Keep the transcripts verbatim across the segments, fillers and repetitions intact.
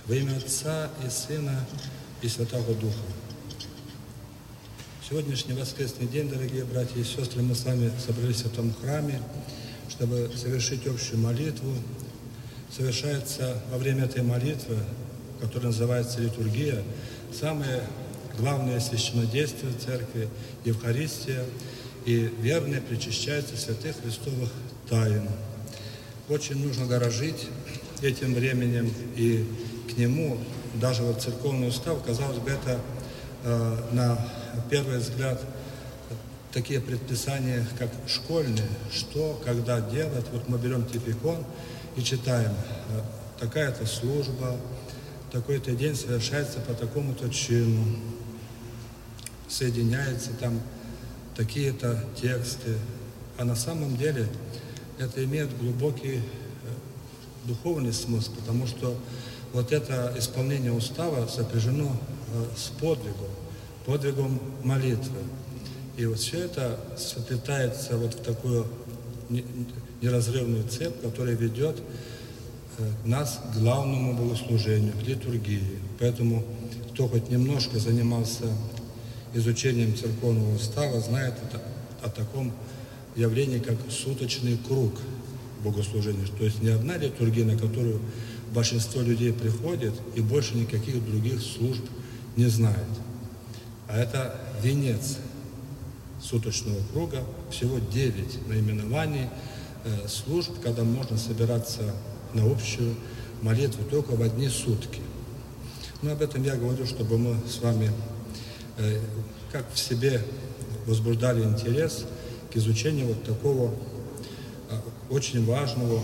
Во имя Отца и Сына и Святого Духа. Сегодняшний воскресный день, дорогие братья и сестры, мы с вами собрались в этом храме, чтобы совершить общую молитву. Совершается во время этой молитвы, которая называется литургия, самое главное священнодействие Церкви, Евхаристия, и верные причащаются святых Христовых тайн. Очень нужно дорожить этим временем, и к нему, даже вот церковный устав, казалось бы, это э, на первый взгляд такие предписания, как школьные, что, когда делать. Вот мы берем типикон и читаем, э, такая-то служба, такой-то день совершается по такому-то чину, соединяется там такие-то тексты. А на самом деле это имеет глубокий э, духовный смысл, потому что вот это исполнение устава сопряжено э, с подвигом, подвигом молитвы. И вот все это сплетается вот в такую неразрывную цепь, которая ведет э, нас к главному богослужению, к литургии. Поэтому кто хоть немножко занимался изучением церковного устава, знает это, о таком явлении, как суточный круг богослужения. То есть не одна литургия, на которую большинство людей приходит и больше никаких других служб не знает. А это венец суточного круга, всего девять наименований э, служб, когда можно собираться на общую молитву только в одни сутки. Но об этом я говорю, чтобы мы с вами э, как в себе возбуждали интерес к изучению вот такого э, очень важного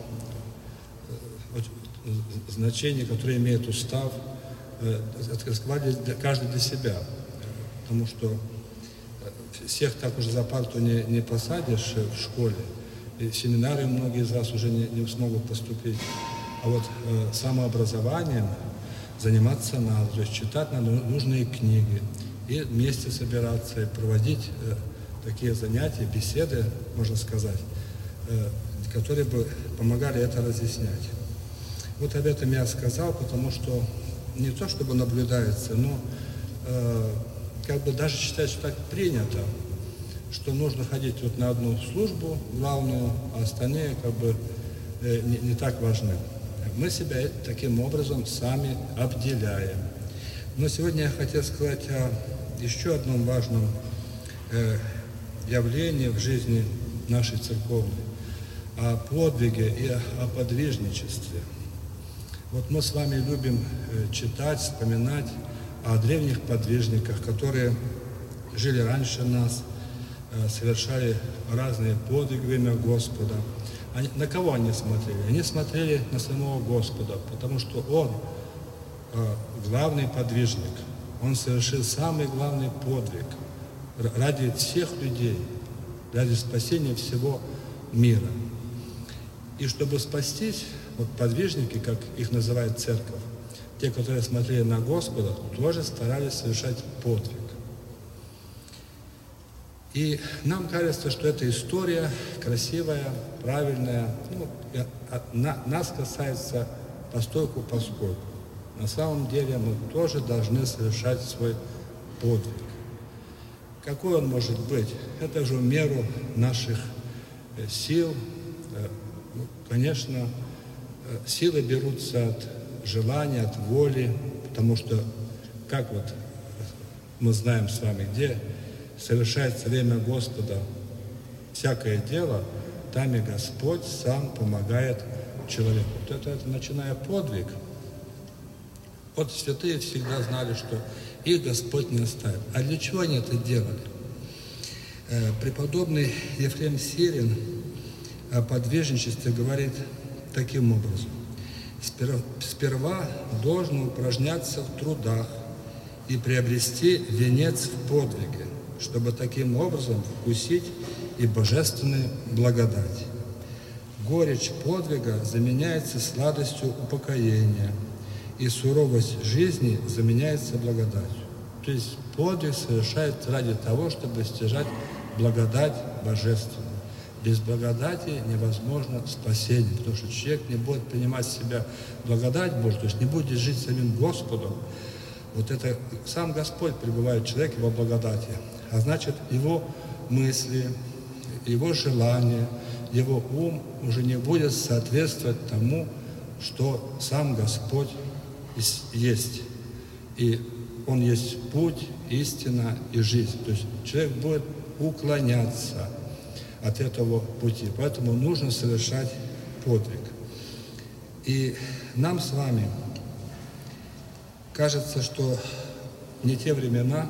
э, значения, которое имеет устав, э, открывали для, каждый для себя. Потому что всех так уже за парту не, не посадишь в школе, и в семинары многие из вас уже не, не смогут поступить. А вот э, самообразованием заниматься надо, то есть читать надо нужные книги, и вместе собираться, и проводить э, такие занятия, беседы, можно сказать, э, которые бы помогали это разъяснять. Вот об этом я сказал, потому что не то чтобы наблюдается, но э, как бы даже считать, что так принято, что нужно ходить вот на одну службу главную, а остальные как бы э, не, не так важны. Мы себя таким образом сами обделяем. Но сегодня я хотел сказать о еще одном важном э, явлении в жизни нашей церковной, о подвиге и о подвижничестве. Вот мы с вами любим э, читать, вспоминать о древних подвижниках, которые жили раньше нас, э, совершали разные подвиги во имя Господа. Они, на кого они смотрели? Они смотрели на самого Господа, потому что Он э, главный подвижник. Он совершил самый главный подвиг ради всех людей, ради спасения всего мира. И чтобы спастись, вот подвижники, как их называет церковь, те, которые смотрели на Господа, тоже старались совершать подвиг. И нам кажется, что эта история красивая, правильная, ну, на, нас касается постольку поскольку. На самом деле мы тоже должны совершать свой подвиг. Какой он может быть? Это же в меру наших сил. Ну, конечно, силы берутся от желания, от воли, потому что, как вот мы знаем с вами, где совершается время Господа всякое дело, там и Господь сам помогает человеку. Вот это, это начиная подвиг. Вот святые всегда знали, что их Господь не оставит. А для чего они это делали? Э, преподобный Ефрем Сирин о подвижничестве говорит таким образом. Сперва должен упражняться в трудах и приобрести венец в подвиге, чтобы таким образом вкусить и божественную благодать. Горечь подвига заменяется сладостью упокоения, и суровость жизни заменяется благодатью. То есть подвиг совершается ради того, чтобы стяжать благодать божественную. Без благодати невозможно спасение, потому что человек не будет принимать в себя благодать Божию, то есть не будет жить самим Господом. Вот это сам Господь пребывает в человеке во благодати, а значит, его мысли, его желания, его ум уже не будет соответствовать тому, что сам Господь есть. И Он есть путь, истина и жизнь. То есть человек будет уклоняться от этого пути. Поэтому нужно совершать подвиг. И нам с вами кажется, что не те времена,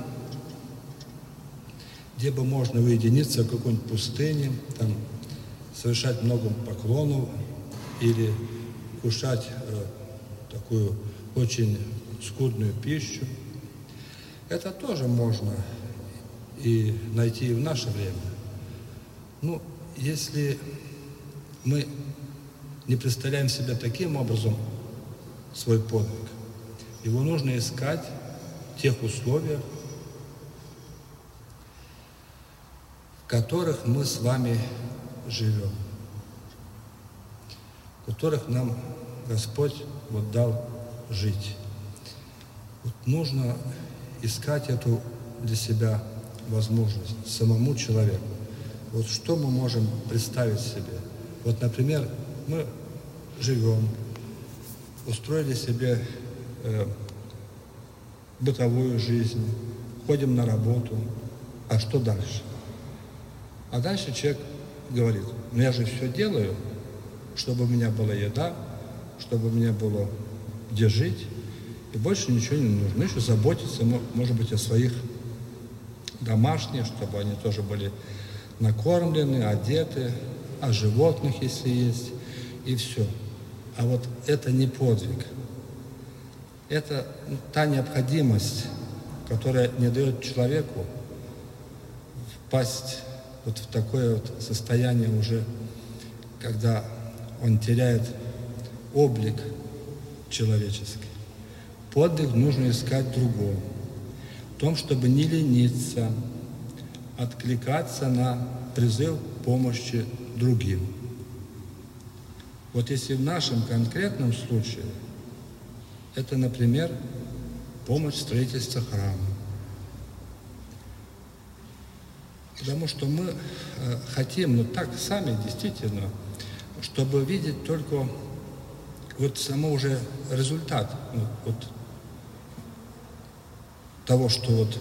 где бы можно уединиться в какой-нибудь пустыне, там, совершать много поклонов или кушать э, такую очень скудную пищу. Это тоже можно и найти и в наше время. Ну, если мы не представляем себе таким образом свой подвиг, его нужно искать в тех условиях, в которых мы с вами живем, в которых нам Господь вот дал жить. Вот нужно искать эту для себя возможность самому человеку. Вот что мы можем представить себе? Вот, например, мы живем, устроили себе э, бытовую жизнь, ходим на работу, а что дальше? А дальше человек говорит, ну я же все делаю, чтобы у меня была еда, чтобы у меня было где жить, и больше ничего не нужно. Еще заботиться, может быть, о своих домашних, чтобы они тоже были накормлены, одеты, о животных, если есть, и все. А вот это не подвиг. Это та необходимость, которая не дает человеку впасть вот в такое вот состояние уже, когда он теряет облик человеческий. Подвиг нужно искать в другом. В том, чтобы не лениться, откликаться на призыв помощи другим. Вот если в нашем конкретном случае, это, например, помощь в строительстве храма. Потому что мы э, хотим, ну так сами действительно, чтобы видеть только вот само уже результат ну, вот того, что вот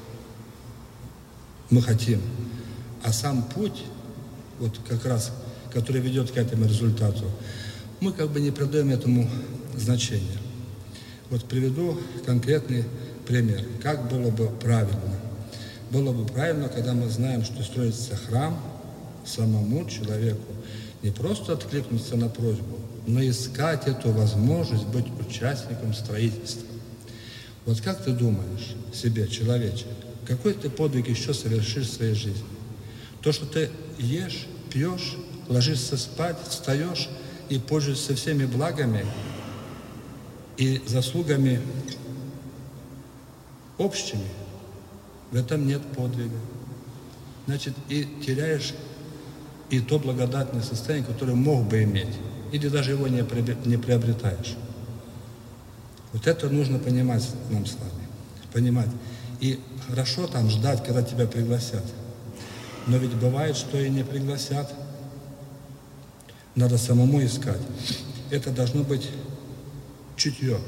мы хотим. А сам путь, вот как раз, который ведет к этому результату, мы как бы не придаем этому значения. Вот приведу конкретный пример. Как было бы правильно? Было бы правильно, когда мы знаем, что строится храм, самому человеку не просто откликнуться на просьбу, но искать эту возможность быть участником строительства. Вот как ты думаешь себе, человече, какой ты подвиг еще совершишь в своей жизни? То, что ты ешь, пьешь, ложишься спать, встаешь и пользуешься всеми благами и заслугами общими, в этом нет подвига. Значит, и теряешь и то благодатное состояние, которое мог бы иметь, или даже его не приобретаешь. Вот это нужно понимать нам с вами. Понимать. И хорошо там ждать, когда тебя пригласят. Но ведь бывает, что и не пригласят. Надо самому искать. Это должно быть чутье,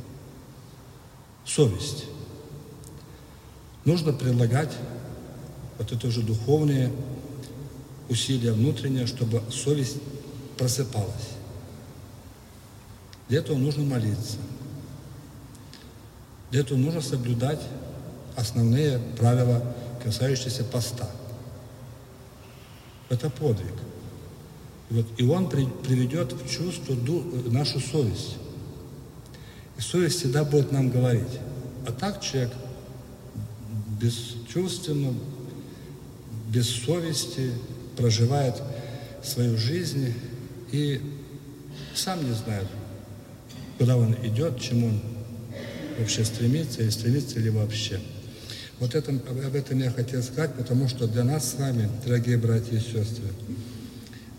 совесть. Нужно прилагать вот это уже духовные усилия внутренние, чтобы совесть просыпалась. Для этого нужно молиться. Для этого нужно соблюдать основные правила, касающиеся поста. Это подвиг. И, вот, и он при, приведет в чувство ду, нашу совесть. И совесть всегда будет нам говорить. А так человек бесчувственно, без совести проживает свою жизнь и сам не знает, куда он идет, к чему он вообще стремится, или стремится ли вообще. Вот это, об этом я хотел сказать, потому что для нас с вами, дорогие братья и сестры,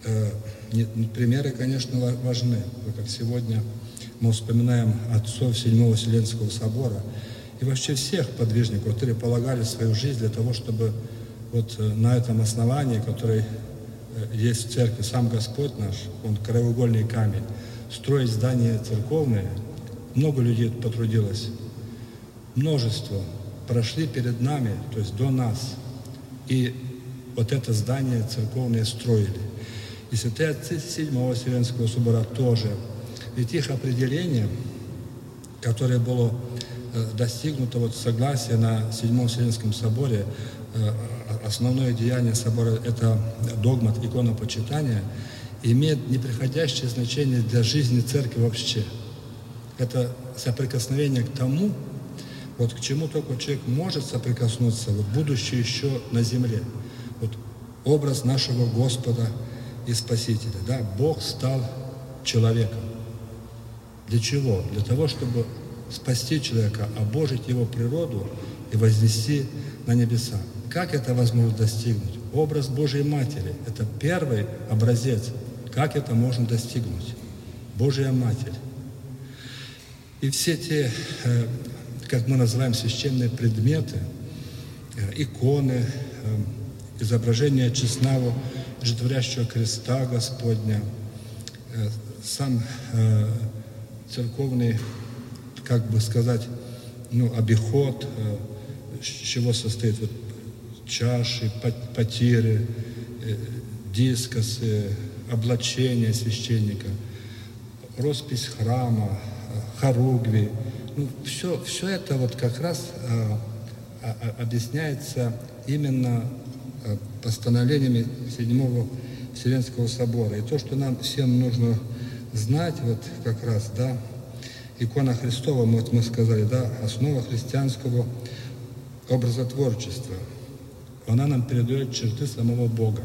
Примеры, конечно, важны. Как сегодня мы вспоминаем отцов Седьмого Вселенского собора и вообще всех подвижников, которые полагали свою жизнь для того, чтобы вот на этом основании, который есть в церкви, сам Господь наш, Он краеугольный камень, строить здания церковные. Много людей потрудилось, множество прошли перед нами, то есть до нас, и вот это здание церковное строили. И святые отцы Седьмого Вселенского собора тоже. Ведь их определение, которое было достигнуто вот согласие на Седьмом Вселенском соборе, основное деяние собора – это догмат иконопочитания, имеет неприходящее значение для жизни церкви вообще. Это соприкосновение к тому, вот к чему только человек может соприкоснуться, вот будучи еще на земле. Вот образ нашего Господа и Спасителя. Да? Бог стал человеком. Для чего? Для того, чтобы спасти человека, обожить его природу и вознести на небеса. Как это возможно достигнуть? Образ Божьей Матери – это первый образец. Как это можно достигнуть? Божья Матерь. И все те, как мы называем, священные предметы, иконы, изображение честного житворящего креста Господня, сам церковный, как бы сказать, ну, обиход, с чего состоит вот чаши, потиры, дискосы, облачение священника, роспись храма, хоругви. Ну, все, все это вот как раз а, а, объясняется именно а, постановлениями Седьмого Вселенского собора. И то, что нам всем нужно знать, вот как раз, да, икона Христова, вот мы сказали, да, основа христианского образотворчества. Она нам передает черты самого Бога.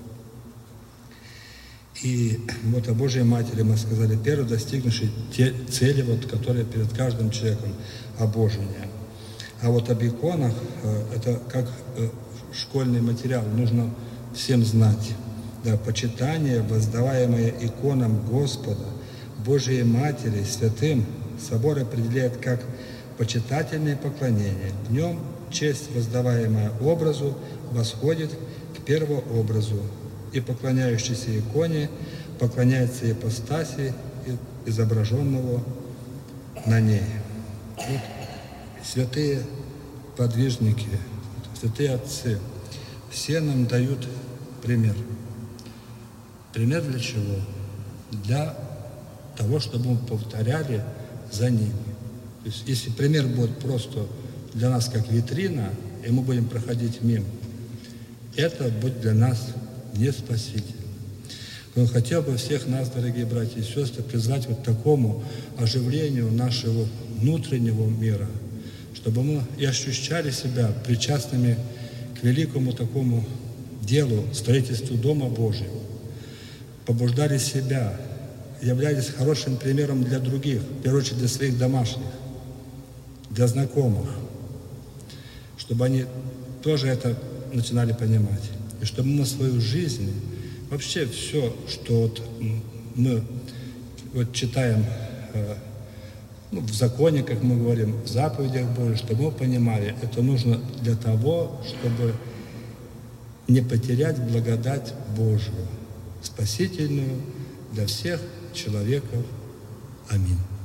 И вот о Божьей Матери мы сказали, первый достигнувший те цели, вот, которые перед каждым человеком обожение. А вот об иконах, это как школьный материал, нужно всем знать. Да, почитание, воздаваемое иконам Господа, Божьей Матери, святым, собор определяет как почитательное поклонение. В нем честь, воздаваемая образу, восходит к первообразу, и поклоняющийся иконе поклоняется ипостаси изображенного на ней. Вот святые подвижники, святые отцы, все нам дают пример. Пример для чего? Для того, чтобы мы повторяли за ними. То есть, если пример будет просто для нас как витрина, и мы будем проходить мимо, это будет для нас не спасительно. Я хотел бы всех нас, дорогие братья и сестры, призвать вот к такому оживлению нашего внутреннего мира, чтобы мы и ощущали себя причастными к великому такому делу, строительству Дома Божьего, побуждали себя, являлись хорошим примером для других, в первую очередь для своих домашних, для знакомых, чтобы они тоже это начинали понимать. И чтобы мы свою жизнь, вообще все, что вот мы вот читаем ну, в законе, как мы говорим, в заповедях Божьих, чтобы мы понимали, это нужно для того, чтобы не потерять благодать Божию, спасительную для всех человеков. Аминь.